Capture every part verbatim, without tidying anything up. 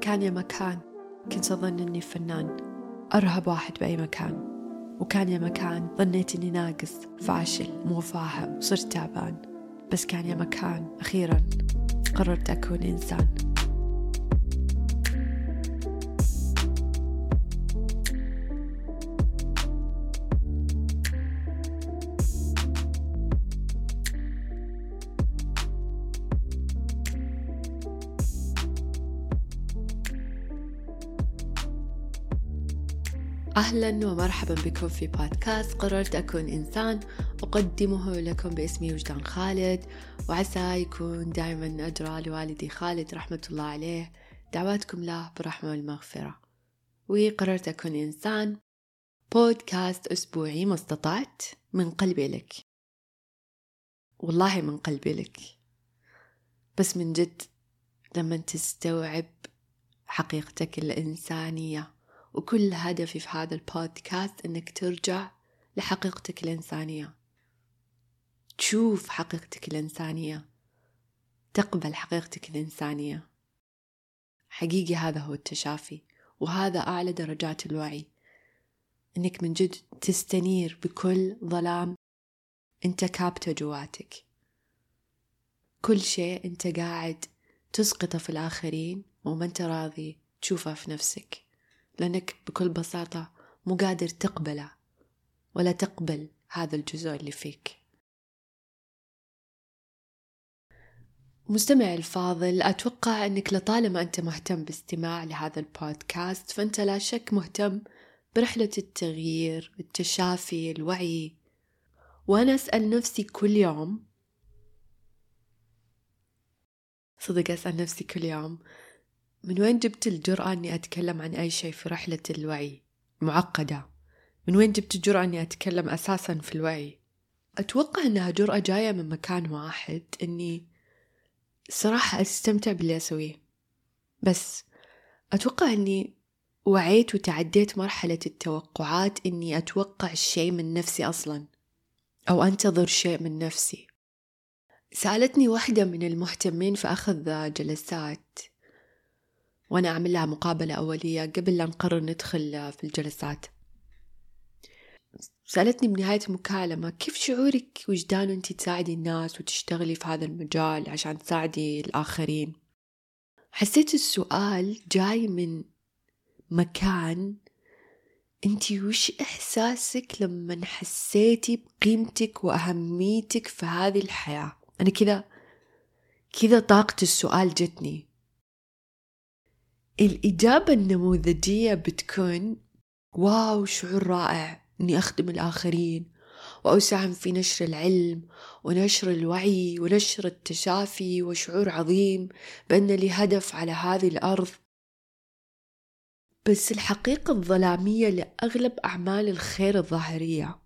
كان يا مكان كنت أظن أني فنان أرهب واحد بأي مكان، وكان يا مكان ظنيت أني ناقص فاشل مو فاهم صرت تعبان، بس كان يا مكان أخيرا قررت أكون إنسان. أهلا ومرحبا بكم في بودكاست قررت أكون إنسان، أقدمه لكم باسمي وجدان خالد، وعسى يكون دائما أدرى لوالدي خالد رحمة الله عليه دعواتكم له بالرحمة والمغفرة. وقررت أكون إنسان بودكاست أسبوعي ما استطعت من قلبي لك، والله من قلبي لك، بس من جد لما تستوعب حقيقتك الإنسانية. وكل هدفي في هذا البودكاست أنك ترجع لحقيقتك الإنسانية، تشوف حقيقتك الإنسانية، تقبل حقيقتك الإنسانية. حقيقي هذا هو التشافي، وهذا أعلى درجات الوعي، أنك من جد تستنير بكل ظلام أنت كابته جواتك، كل شيء أنت قاعد تسقطه في الآخرين وما أنت راضي تشوفه في نفسك، لأنك بكل بساطة مو قادر تقبله ولا تقبل هذا الجزء اللي فيك. مستمع الفاضل، أتوقع أنك لطالما أنت مهتم باستماع لهذا البودكاست فأنت لا شك مهتم برحلة التغيير، التشافي، الوعي. وأنا أسأل نفسي كل يوم، صدق أسأل نفسي كل يوم، من وين جبت الجرأة أني أتكلم عن أي شيء في رحلة الوعي معقدة؟ من وين جبت الجرأة أني أتكلم أساسا في الوعي؟ أتوقع أنها جرأة جاية من مكان واحد، أني صراحة أستمتع باللي أسويه، بس أتوقع أني وعيت وتعديت مرحلة التوقعات، أني أتوقع الشيء من نفسي أصلا أو أنتظر شيء من نفسي. سألتني واحدة من المهتمين في أخذ جلسات وأنا أعمل لها مقابلة أولية قبل لا نقرر ندخل في الجلسات، سألتني بنهاية المكالمة كيف شعورك وجدان أنت تساعدي الناس وتشتغلي في هذا المجال عشان تساعدي الآخرين؟ حسيت السؤال جاي من مكان أنت وش إحساسك لما حسيتي بقيمتك وأهميتك في هذه الحياة؟ أنا كذا كذا طاقة السؤال جتني. الإجابة النموذجية بتكون واو، شعور رائع أني أخدم الآخرين وأساهم في نشر العلم ونشر الوعي ونشر التشافي، وشعور عظيم بأن لي هدف على هذه الأرض. بس الحقيقة الظلامية لأغلب أعمال الخير الظاهرية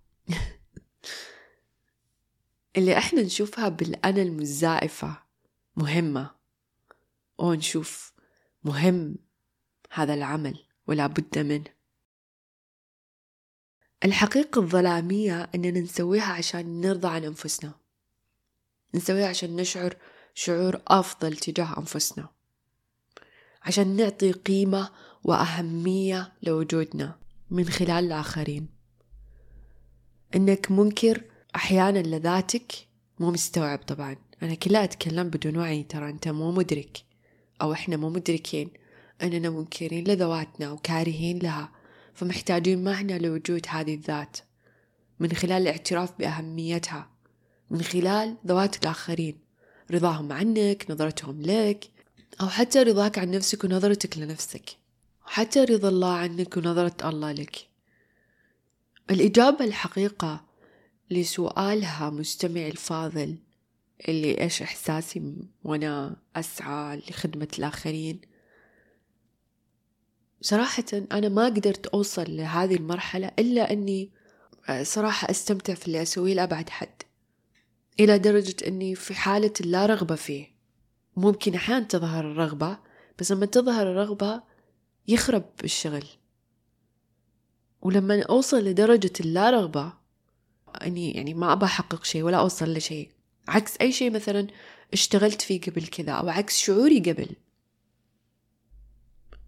اللي احنا نشوفها بالأنا المزائفة مهمة، أو نشوف مهم هذا العمل ولا بد منه، الحقيقة الظلامية أننا نسويها عشان نرضى عن أنفسنا، نسويها عشان نشعر شعور أفضل تجاه أنفسنا، عشان نعطي قيمة وأهمية لوجودنا من خلال الآخرين. إنك منكر أحيانا لذاتك، مو مستوعب. طبعا أنا كلها أتكلم بدون وعي، ترى أنت مو مدرك أو إحنا مو مدركين أننا منكرين لذواتنا وكارهين لها، فمحتاجين معنى لوجود هذه الذات من خلال الاعتراف بأهميتها، من خلال ذوات الآخرين، رضاهم عنك، نظرتهم لك، أو حتى رضاك عن نفسك ونظرتك لنفسك، حتى رضا الله عنك ونظرة الله لك. الإجابة الحقيقة لسؤالها مستمع الفاضل اللي إيش إحساسي وأنا أسعى لخدمة الآخرين، صراحة أنا ما قدرت أوصل لهذه المرحلة إلا أني صراحة أستمتع في اللي أسويه لأبعد حد، إلى درجة أني في حالة لا رغبة فيه. ممكن أحيانا تظهر الرغبة، بس لما تظهر الرغبة يخرب الشغل. ولما أوصل لدرجة اللا رغبة أني يعني ما أبى أحقق شيء ولا أوصل لشيء، عكس أي شيء مثلا اشتغلت فيه قبل كذا، أو عكس شعوري قبل،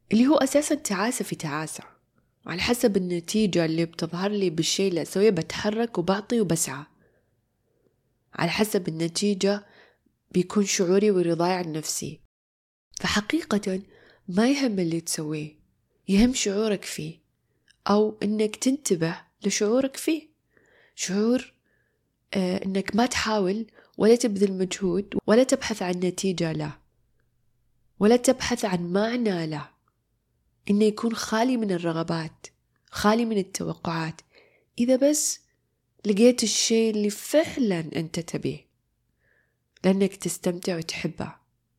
اللي هو أساسا تعاسة في تعاسة، على حسب النتيجة اللي بتظهر لي بالشيء اللي أسويه بتحرك وبعطي وبسعى، على حسب النتيجة بيكون شعوري ورضاي عن نفسي. فحقيقة ما يهم اللي تسويه، يهم شعورك فيه، أو إنك تنتبه لشعورك فيه. شعور آه إنك ما تحاول ولا تبذل مجهود ولا تبحث عن نتيجة له، ولا تبحث عن معنى له، إنه يكون خالي من الرغبات، خالي من التوقعات، إذا بس لقيت الشيء اللي فعلا أنت تبيه لأنك تستمتع وتحبه.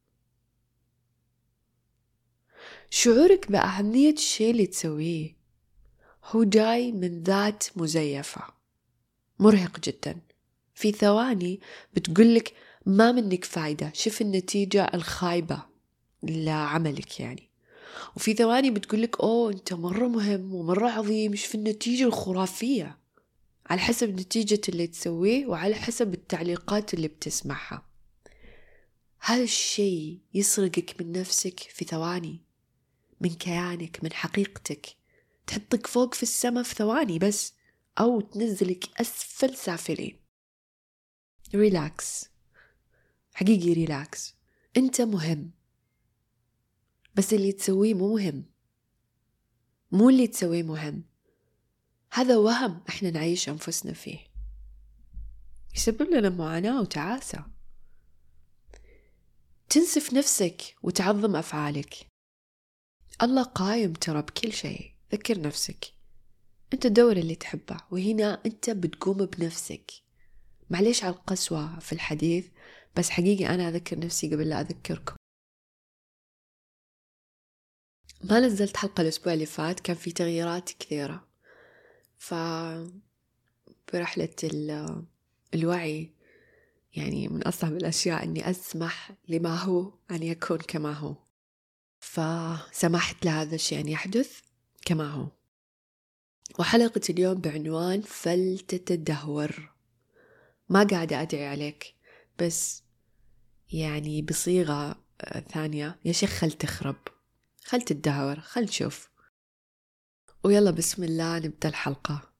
شعورك بأهمية الشيء اللي تسويه هو جاي من ذات مزيفة، مرهق جدا. في ثواني بتقولك ما منك فايدة، شوف النتيجة الخايبة لعملك يعني. وفي ثواني بتقولك أوه أنت مرة مهم ومرة عظيم، شوف النتيجة الخرافية، على حسب نتيجة اللي تسويه وعلى حسب التعليقات اللي بتسمعها. هذا الشيء يسرقك من نفسك في ثواني، من كيانك، من حقيقتك، تحطك فوق في السماء في ثواني بس، أو تنزلك أسفل سافلين. ريلاكس، حقيقي ريلاكس. أنت مهم، بس اللي تسويه مو مهم، مو اللي تسويه مهم. هذا وهم إحنا نعيش أنفسنا فيه، يسبب لنا معاناة وتعاسة. تنسف نفسك وتعظم أفعالك. الله قايم ترى بكل شيء. ذكر نفسك أنت الدور اللي تحبه، وهنا أنت بتقوم بنفسك. معليش على القسوة في الحديث، بس حقيقي أنا أذكر نفسي قبل لا أذكركم. ما نزلت حلقة الأسبوع اللي فات، كان في تغييرات كثيرة. ف برحلة الوعي يعني من أصعب الأشياء أني أسمح لما هو أن يكون كما هو، فسمحت لهذا الشيء أن يحدث كما هو. وحلقة اليوم بعنوان فلتتدهور. ما قاعدة أدعي عليك، بس يعني بصيغة ثانية، يا شيخ خل تخرب، خل تتدهور، خل تشوف. ويلا بسم الله نبدأ الحلقة.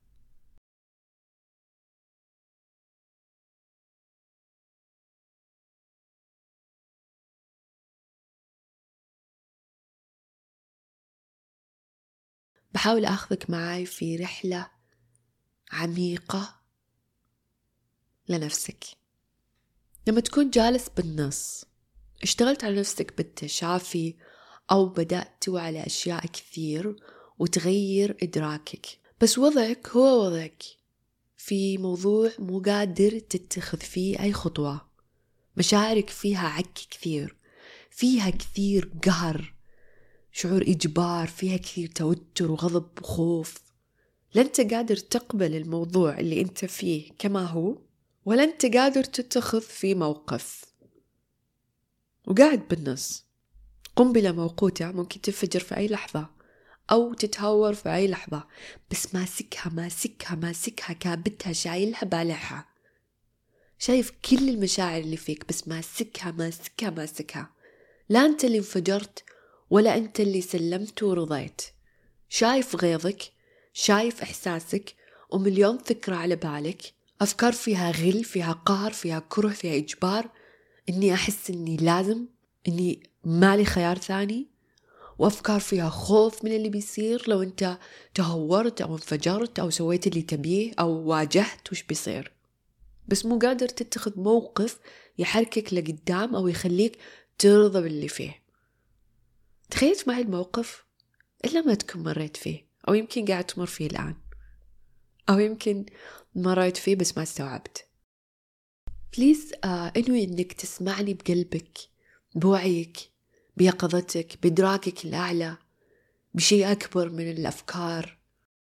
بحاول أخذك معي في رحلة عميقة لنفسك. لما تكون جالس بالنص، اشتغلت على نفسك بالتشافي أو بدأت توعى على أشياء كثير وتغير إدراكك، بس وضعك هو وضعك في موضوع مو قادر تتخذ فيه أي خطوة. مشاعرك فيها عك كثير، فيها كثير قهر، شعور إجبار، فيها كثير توتر وغضب وخوف. لا أنت قادر تقبل الموضوع اللي أنت فيه كما هو، ولا أنت قادر تتخذ فيه موقف، وقاعد بالنص. قنبلة موقوتة ممكن تنفجر في أي لحظة أو تتهور في أي لحظة، بس ماسكها ماسكها ماسكها كابتها، شايلها بالعها، شايف كل المشاعر اللي فيك، بس ماسكها ماسكها ماسكها. لا أنت اللي انفجرت ولا أنت اللي سلمت ورضيت. شايف غيظك، شايف إحساسك، ومليون فكرة على بالك، أفكار فيها غل، فيها قهر، فيها كره، فيها إجبار، إني أحس إني لازم، إني مالي خيار ثاني. وأفكار فيها خوف من اللي بيصير لو أنت تهورت أو انفجرت أو سويت اللي تبيه أو واجهت وش بيصير، بس مو قادر تتخذ موقف يحركك لقدام أو يخليك ترضى باللي فيه. تخيلت معي الموقف، إلا ما تكون مريت فيه، أو يمكن قاعد تمر فيه الآن، أو يمكن مريت فيه بس ما استوعبت. بليز آه انوي إنك تسمعني بقلبك، بوعيك، بيقظتك، بإدراكك الأعلى، بشيء أكبر من الأفكار.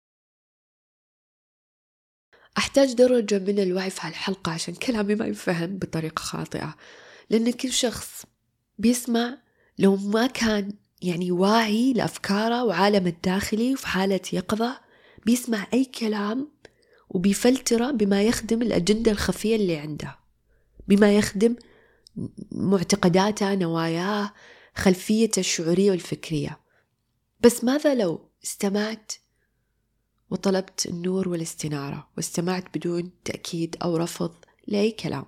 أحتاج درجة من الوعي في هالحلقة عشان كلامي ما يفهم بطريقة خاطئة، لأن كل شخص بيسمع لو ما كان يعني واعي لأفكاره وعالم الداخلي وفي حالة يقظة، بيسمع أي كلام وبيفلتره بما يخدم الأجندة الخفية اللي عنده، بما يخدم معتقداته، نواياه، خلفيته الشعورية والفكرية. بس ماذا لو استمعت وطلبت النور والاستنارة، واستمعت بدون تأكيد أو رفض لأي كلام؟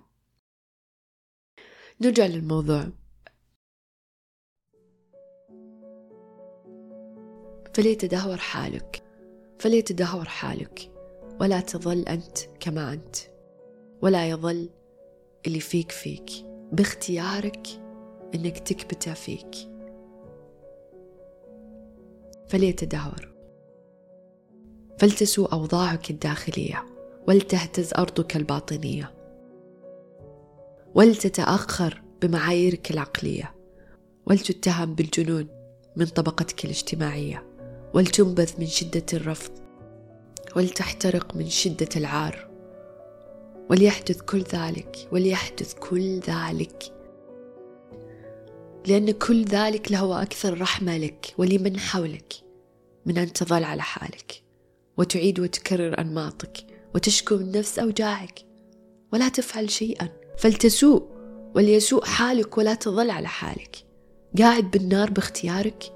نرجع للموضوع. فليتدهور حالك، فليتدهور حالك، ولا تظل أنت كما أنت، ولا يظل اللي فيك فيك، باختيارك إنك تكبته فيك. فليتدهور، فلتسوء أوضاعك الداخلية، ولتهتز أرضك الباطنية، ولتتأخر بمعاييرك العقلية، ولتتهم بالجنون من طبقتك الاجتماعية، ولتنبذ من شدة الرفض، ولتحترق من شدة العار. وليحدث كل ذلك، وليحدث كل ذلك، لأن كل ذلك له أكثر رحمة لك ولمن حولك من أن تظل على حالك وتعيد وتكرر أنماطك وتشكو من نفس أوجاعك ولا تفعل شيئا. فلتسوء وليسوء حالك، ولا تظل على حالك قاعد بالنار باختيارك.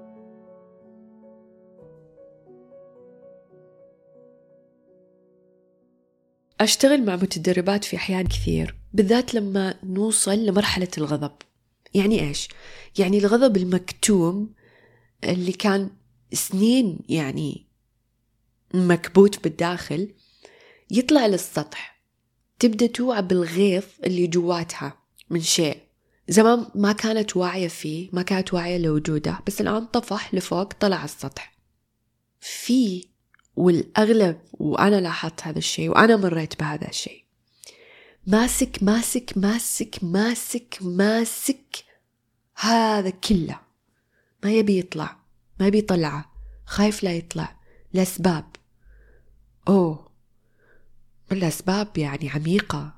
أشتغل مع متدربات في أحيان كثير، بالذات لما نوصل لمرحلة الغضب. يعني إيش؟ يعني الغضب المكتوم اللي كان سنين يعني مكبوت بالداخل يطلع للسطح، تبدأ توعى بالغيظ اللي جواتها من شيء زمان ما كانت واعية فيه، ما كانت واعية لوجوده، بس الآن طفح لفوق، طلع على السطح. في والأغلب، وأنا لاحظت هذا الشيء وأنا مريت بهذا الشيء، ماسك ماسك ماسك ماسك ماسك هذا كله، ما يبي يطلع، ما يبي يطلعه، خايف لا يطلع لأسباب. أوه، الأسباب يعني عميقة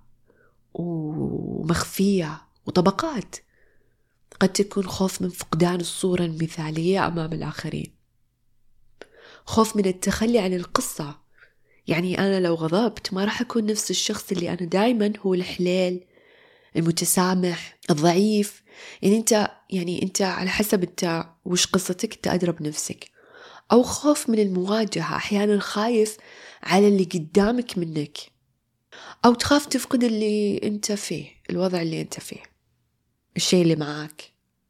ومخفية وطبقات. قد تكون خوف من فقدان الصورة المثالية أمام الآخرين، خوف من التخلي عن القصة. يعني أنا لو غضبت ما راح أكون نفس الشخص اللي أنا دايما هو الحليل المتسامح الضعيف. يعني أنت يعني أنت على حسب أنت وش قصتك أنت أدرى بنفسك. أو خوف من المواجهة، أحيانا خايف على اللي قدامك منك، أو تخاف تفقد اللي أنت فيه، الوضع اللي أنت فيه، الشيء اللي معاك.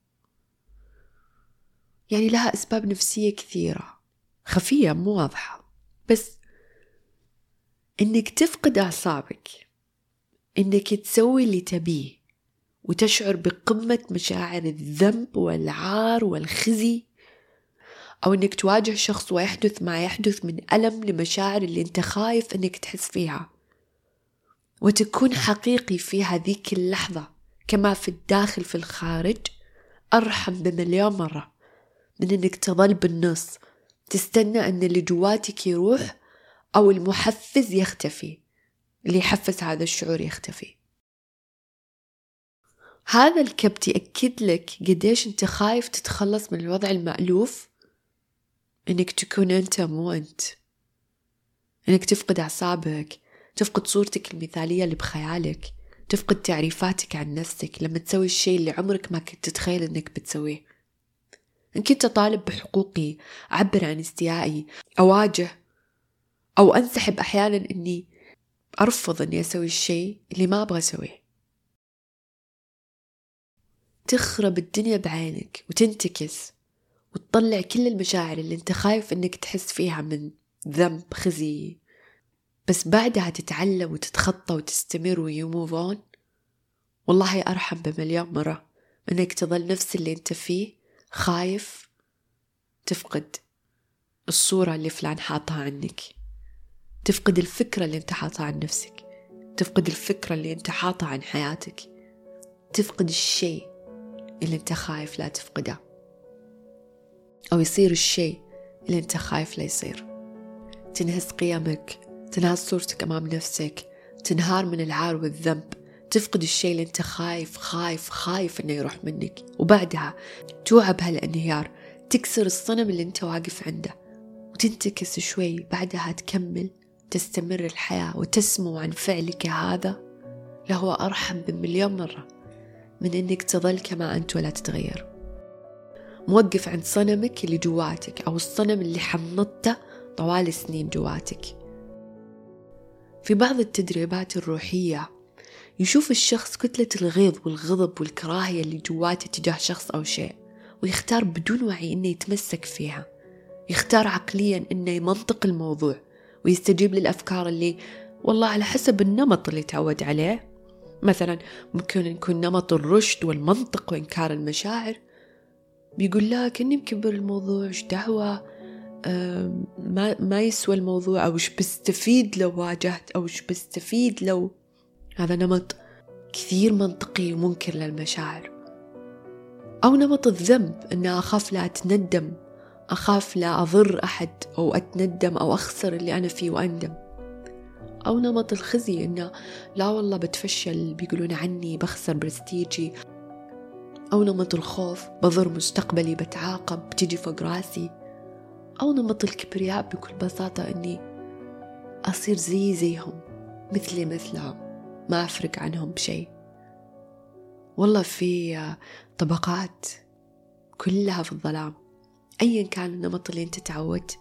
يعني لها أسباب نفسية كثيرة خفية مو واضحة، بس إنك تفقد أعصابك، إنك تسوي اللي تبيه وتشعر بقمة مشاعر الذنب والعار والخزي، أو إنك تواجه شخص ويحدث ما يحدث من ألم لمشاعر اللي أنت خايف إنك تحس فيها، وتكون حقيقي في هذيك اللحظة كما في الداخل في الخارج، أرحم بمليون مرة من إنك تظل بالنص تستنى أن اللي جواتك يروح أو المحفز يختفي، اللي يحفز هذا الشعور يختفي. هذا الكبت يأكد لك قديش أنت خايف تتخلص من الوضع المألوف، إنك تكون أنت مو أنت، إنك تفقد أعصابك، تفقد صورتك المثالية اللي بخيالك، تفقد تعريفاتك عن نفسك لما تسوي الشيء اللي عمرك ما كنت تتخيل إنك بتسويه. إن كنت أطالب بحقوقي، أعبر عن استيائي، أواجه أو أنسحب أحيانا، إني أرفض إني أسوي الشيء اللي ما أبغى أسويه. تخرب الدنيا بعينك وتنتكس وتطلع كل المشاعر اللي أنت خايف إنك تحس فيها من ذنب خزي، بس بعدها تتعلم وتتخطى وتستمر ويموفون. والله أرحم بمليون مرة إنك تظل نفس اللي أنت فيه، خايف تفقد الصورة اللي فلان حاطها عنك، تفقد الفكرة اللي أنت حاطها عن نفسك، تفقد الفكرة اللي أنت حاطها عن حياتك، تفقد الشيء اللي أنت خايف لا تفقده، أو يصير الشيء اللي أنت خايف لا يصير. تنهز قيمك، تنهز صورتك أمام نفسك، تنهار من العار والذنب، تفقد الشيء اللي أنت خايف خايف خايف إنه يروح منك، وبعدها توعى بهالانهيار، تكسر الصنم اللي أنت واقف عنده وتنتكس شوي، بعدها تكمل تستمر الحياة وتسمو عن فعلك هذا، لهو أرحم بمليون مرة من إنك تظل كما أنت ولا تتغير. موقف عند صنمك اللي جواتك أو الصنم اللي حنطته طوال سنين جواتك. في بعض التدريبات الروحية يشوف الشخص كتلة الغيظ والغضب والكراهية اللي جواته تجاه شخص أو شيء، ويختار بدون وعي إنه يتمسك فيها، يختار عقليا إنه يمنطق الموضوع ويستجيب للأفكار اللي والله على حسب النمط اللي تعود عليه. مثلا ممكن يكون نمط الرشد والمنطق وإنكار المشاعر، بيقول لك إني مكبر الموضوع، إيش دعوة، ما ما يسوى الموضوع، أو إيش بستفيد لو واجهت، أو إيش بستفيد لو. هذا نمط كثير منطقي ومنكر للمشاعر. أو نمط الذنب، إن أخاف لا أتندم، أخاف لا أضر أحد أو أتندم أو أخسر اللي أنا فيه وأندم. أو نمط الخزي، إنه لا والله بتفشل، بيقولون عني، بخسر برستيجي. أو نمط الخوف، بضر مستقبلي، بتعاقب، بتجي فوق راسي. أو نمط الكبرياء بكل بساطة، إني أصير زي زيهم، مثلي مثلهم، ما أفرق عنهم بشيء. والله في طبقات كلها في الظلام. أيا كان النمط اللي أنت تعودت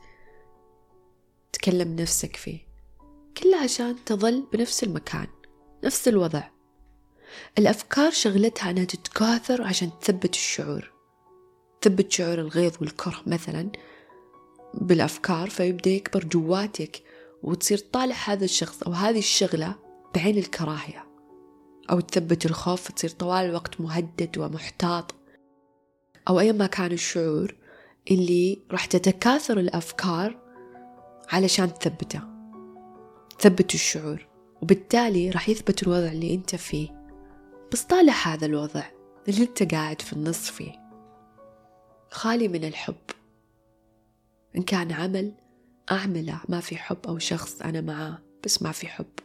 تكلم نفسك فيه، كله عشان تظل بنفس المكان، نفس الوضع. الأفكار شغلتها أنها تتكاثر عشان تثبت الشعور، تثبت شعور الغيظ والكره مثلا بالأفكار، فيبدأ يكبر جواتك وتصير طالع هذا الشخص أو هذه الشغلة بعين الكراهية. أو تثبت الخوف، تصير طوال الوقت مهدد ومحتاط. أو أي ما كان الشعور اللي راح تتكاثر الأفكار علشان تثبته، تثبت الشعور، وبالتالي راح يثبت الوضع اللي أنت فيه. بس طالع هذا الوضع اللي أنت قاعد في النص فيه خالي من الحب. إن كان عمل أعمله ما في حب، أو شخص أنا معاه بس ما في حب.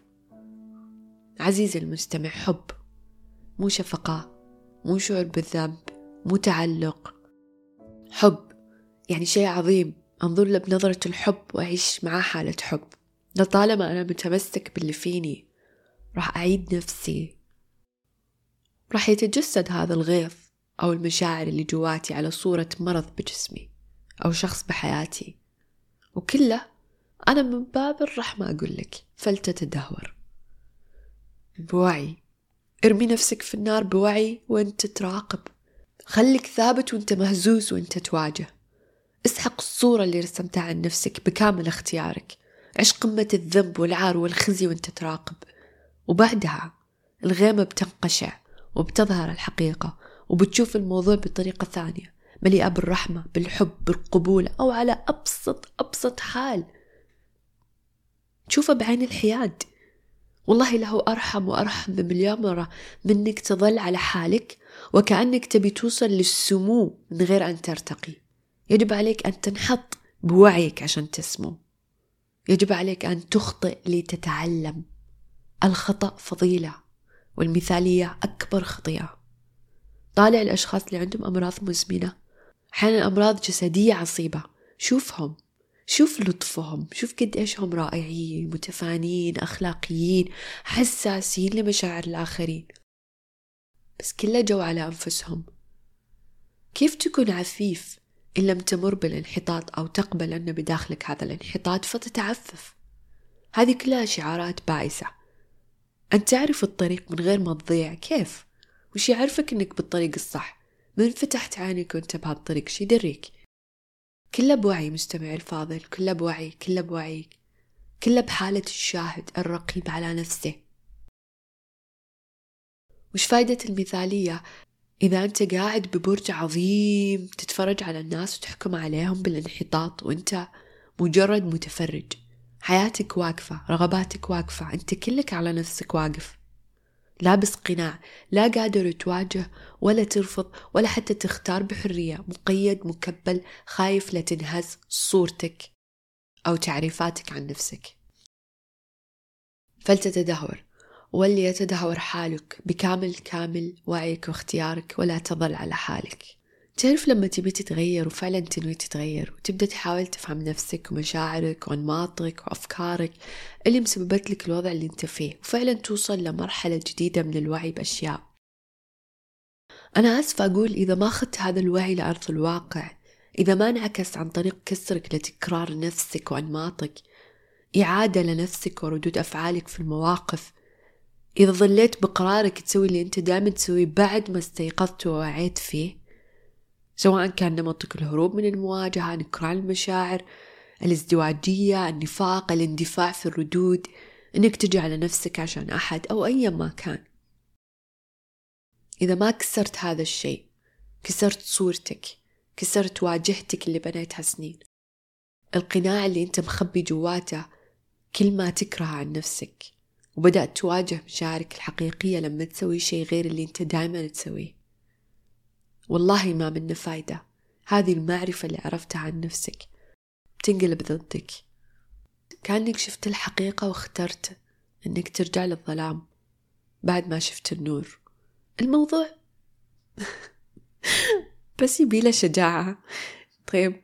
عزيزي المستمع، حب مو شفقة، مو شعور بالذنب، مو تعلق. حب يعني شيء عظيم، أنظر له بنظرة الحب وأعيش معاه حالة حب. لطالما أنا متمسك باللي فيني راح أعيد نفسي، راح يتجسد هذا الغيظ أو المشاعر اللي جواتي على صورة مرض بجسمي أو شخص بحياتي، وكله أنا من باب الرحمة أقول لك فلتتدهور بوعي. ارمي نفسك في النار بوعي وانت تراقب، خليك ثابت وانت مهزوز وانت تواجه. اسحق الصورة اللي رسمتها عن نفسك بكامل اختيارك، عش قمة الذنب والعار والخزي وانت تراقب. وبعدها الغيمة بتنقشع وبتظهر الحقيقة، وبتشوف الموضوع بطريقة ثانية مليئة بالرحمة، بالحب، بالقبول، أو على أبسط أبسط حال تشوفه بعين الحياد. والله له أرحم وأرحم بمليون مرة منك تظل على حالك وكأنك تبي توصل للسمو من غير أن ترتقي. يجب عليك أن تنحط بوعيك عشان تسمو، يجب عليك أن تخطئ لتتعلم. الخطأ فضيلة، والمثالية أكبر خطيئة. طالع الأشخاص اللي عندهم أمراض مزمنة، أحيانا أمراض جسدية عصيبة، شوفهم، شوف لطفهم، شوف قد إيش هم رائعين، متفانين، أخلاقيين، حساسين لمشاعر الآخرين، بس كله جو على أنفسهم. كيف تكون عفيف إن لم تمر بالانحطاط أو تقبل أن بداخلك هذا الانحطاط فتتعفف؟ هذه كلها شعارات بائسة. أن تعرف الطريق من غير ما تضيع، كيف؟ وش يعرفك أنك بالطريق الصح؟ من فتحت عينك وانت بهالطريق شي دريك؟ كله بوعي مستمع الفاضل، كله بوعي، كله بوعيك، كله بحالة الشاهد الرقيب على نفسه. وش فايدة المثالية إذا أنت قاعد ببرج عظيم تتفرج على الناس وتحكم عليهم بالانحطاط وأنت مجرد متفرج؟ حياتك واقفة، رغباتك واقفة، أنت كلك على نفسك واقف، لابس قناع، لا قادر تواجه ولا ترفض ولا حتى تختار بحرية، مقيد، مكبل، خايف لا تنهز صورتك أو تعريفاتك عن نفسك. فلتتدهور، واللي يتدهور حالك بكامل كامل وعيك واختيارك، ولا تظل على حالك. تعرف لما تبي تتغير وفعلا تنوي تتغير وتبدأ تحاول تفهم نفسك ومشاعرك وأنماطك وأفكارك اللي مسببت لك الوضع اللي انت فيه، وفعلا توصل لمرحلة جديدة من الوعي بأشياء. أنا آسفة أقول إذا ما أخذت هذا الوعي لأرض الواقع، إذا ما انعكس عن طريق كسرك لتكرار نفسك وأنماطك، إعادة لنفسك وردود أفعالك في المواقف، إذا ظليت بقرارك تسوي اللي أنت دائما تسويه بعد ما استيقظت ووعيت فيه، سواء كان نمطك الهروب من المواجهة، نكران المشاعر، الازدواجية، النفاق، الاندفاع في الردود، إنك تجي على نفسك عشان أحد أو أي ما كان، إذا ما كسرت هذا الشيء، كسرت صورتك، كسرت واجهتك اللي بنيتها سنين، القناع اللي أنت مخبي جواته كل ما تكره عن نفسك، وبدأت تواجه مشاعرك الحقيقية لما تسوي شيء غير اللي أنت دائما تسويه، والله ما منه فايدة. هذه المعرفة اللي عرفتها عن نفسك بتنقلب ضدك، كأنك شفت الحقيقة واخترت أنك ترجع للظلام بعد ما شفت النور. الموضوع بس يبيله شجاعة. طيب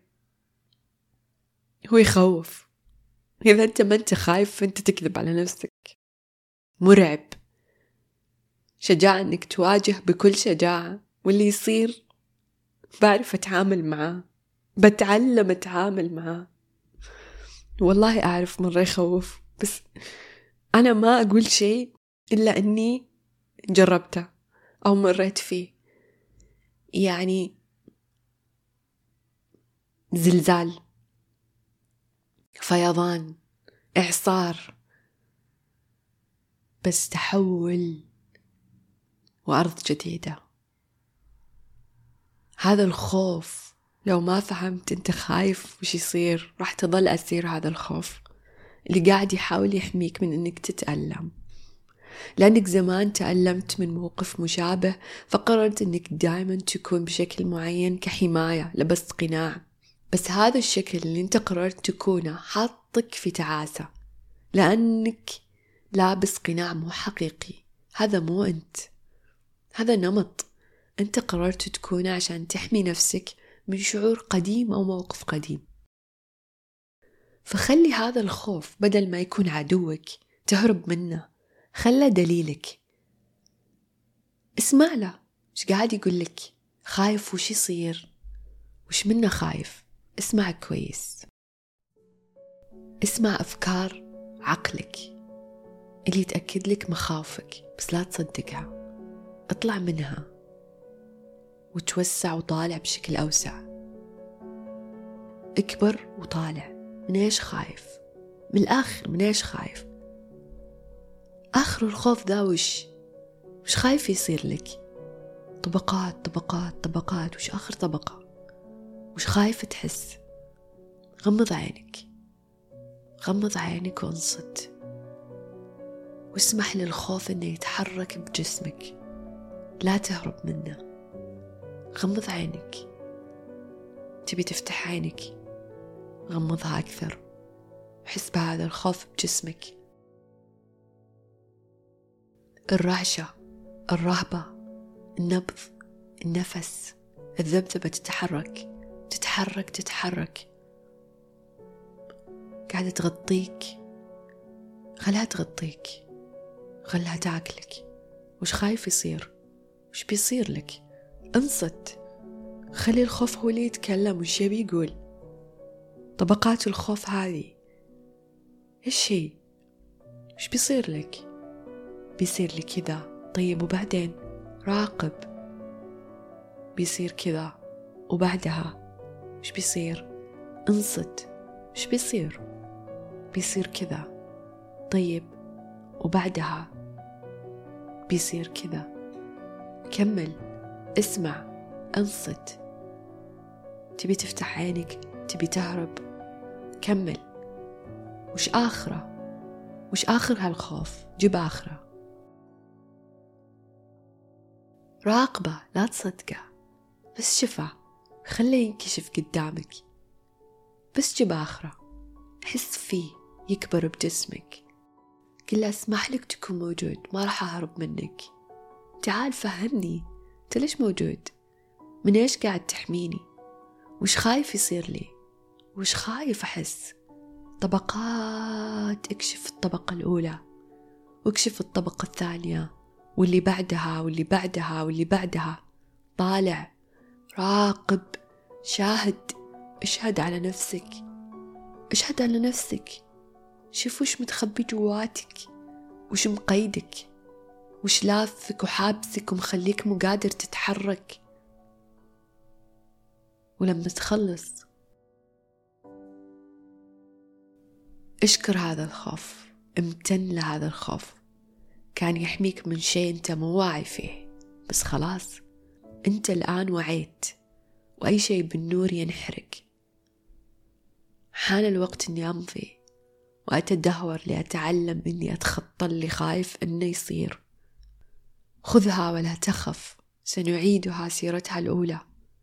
هو يخوف، إذا أنت ما أنت خايف أنت تكذب على نفسك، مرعب. شجاعة أنك تواجه بكل شجاعة، واللي يصير بعرف أتعامل معاه، بتعلم أتعامل معاه. والله أعرف مرة يخوف، بس أنا ما أقول شيء إلا أني جربته أو مريت فيه. يعني زلزال، فيضان، إعصار، بس تحول وأرض جديدة. هذا الخوف لو ما فهمت أنت خايف وش يصير، راح تظل أسير هذا الخوف اللي قاعد يحاول يحميك من أنك تتألم، لأنك زمان تألمت من موقف مشابه فقررت أنك دائما تكون بشكل معين كحماية، لبست قناع. بس هذا الشكل اللي أنت قررت تكونه حاطك في تعاسة، لأنك لابس قناع مو حقيقي. هذا مو أنت، هذا نمط أنت قررت تكونه عشان تحمي نفسك من شعور قديم أو موقف قديم. فخلي هذا الخوف بدل ما يكون عدوك تهرب منه، خلى دليلك. اسمع له، وش قاعد يقولك؟ خايف وش يصير؟ وش منه خايف؟ اسمع كويس، اسمع أفكار عقلك اللي تأكد لك مخاوفك، بس لا تصدقها. اطلع منها وتوسع وطالع بشكل أوسع. اكبر وطالع. من ايش خايف؟ من الآخر من ايش خايف؟ آخر الخوف ذا وش؟ وش خايف يصير لك؟ طبقات طبقات طبقات. وش آخر طبقة؟ وش خايف تحس؟ غمض عينك، غمض عينك وانصت، واسمح للخوف انه يتحرك بجسمك، لا تهرب منه. غمض عينك، تبي تفتح عينك غمضها أكثر، وحس بهذا الخوف بجسمك. الرعشة، الرهبة، النبض، النفس، الذبذبة تتحرك تتحرك تتحرك، قاعدة تغطيك. خلها تغطيك، خلها تاكلك. وش خايف يصير؟ وش بيصير لك؟ انصت، خلي الخوف هو اللي يتكلم. وش يبي يقول؟ طبقات الخوف هذه إيش هي؟ وش بيصير لك؟ بيصير لي كذا. طيب وبعدين؟ راقب. بيصير كذا وبعدها وش بيصير؟ انصت. وش بيصير؟ بيصير كذا. طيب وبعدها بيصير كذا. كمل، اسمع، انصت. تبي تفتح عينك؟ تبي تهرب؟ كمل. وش آخره؟ وش آخر هالخوف؟ جيب آخره. راقبه، لا تصدقه، بس شفه، خليه ينكشف قدامك. بس جيب آخره، حس فيه يكبر بجسمك. قل اسمح لك تكون موجود، ما راح أهرب منك. تعال فهمني، انت ليش موجود؟ من ايش قاعد تحميني؟ وش خايف يصير لي؟ وش خايف أحس؟ طبقات. اكشف الطبقة الأولى، واكشف الطبقة الثانية، واللي بعدها واللي بعدها واللي بعدها. طالع، راقب، شاهد، اشهد على نفسك، اشهد على نفسك. شوف وش متخبي جواتك، وش مقيدك، وش لافك وحابسك ومخليك مو قادر تتحرك. ولما تخلص اشكر هذا الخوف، امتن لهذا الخوف، كان يحميك من شيء انت مو واعي فيه، بس خلاص انت الآن وعيت، وأي شيء بالنور ينحرق. حان الوقت اني امضي وأتدهور لأتعلم إني أتخطى اللي خايف إنه يصير. خذها ولا تخف، سنعيدها سيرتها الأولى.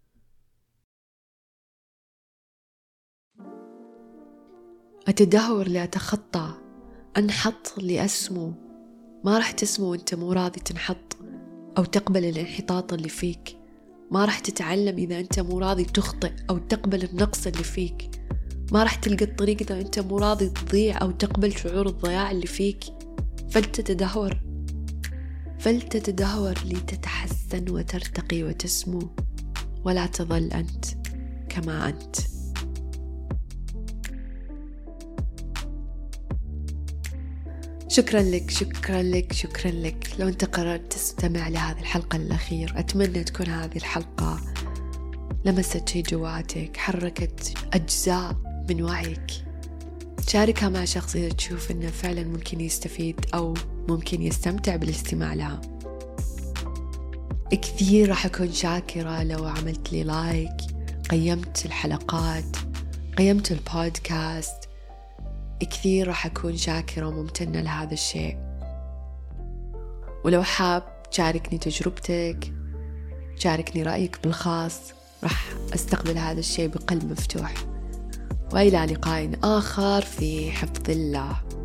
أتدهور لأتخطى، أنحط لأسمو. ما راح تسمو وإنت مو راضي تنحط أو تقبل الانحطاط اللي فيك. ما راح تتعلم إذا أنت مو راضي تخطئ أو تقبل النقص اللي فيك. ما راح تلقى الطريق إذا أنت مو راضي تضيع أو تقبل شعور الضياع اللي فيك. فلتتدهور فلتتدهور لتتحسن وترتقي وتسمو، ولا تظل أنت كما أنت. شكرا لك شكرا لك شكرا لك. لو أنت قررت تستمع لهذه الحلقة الأخير، أتمنى تكون هذه الحلقة لمست شيء جواتك، حركت أجزاء من وعيك. شاركها مع شخص إذا تشوف أنه فعلا ممكن يستفيد أو ممكن يستمتع بالاستماع لها. كثير راح أكون شاكرة لو عملت لي لايك، قيمت الحلقات، قيمت البودكاست. كثير راح أكون شاكرة وممتنة لهذا الشيء. ولو حاب تشاركني تجربتك، تشاركني رأيك بالخاص، راح أستقبل هذا الشيء بقلب مفتوح. وإلى لقاء آخر في حفظ الله.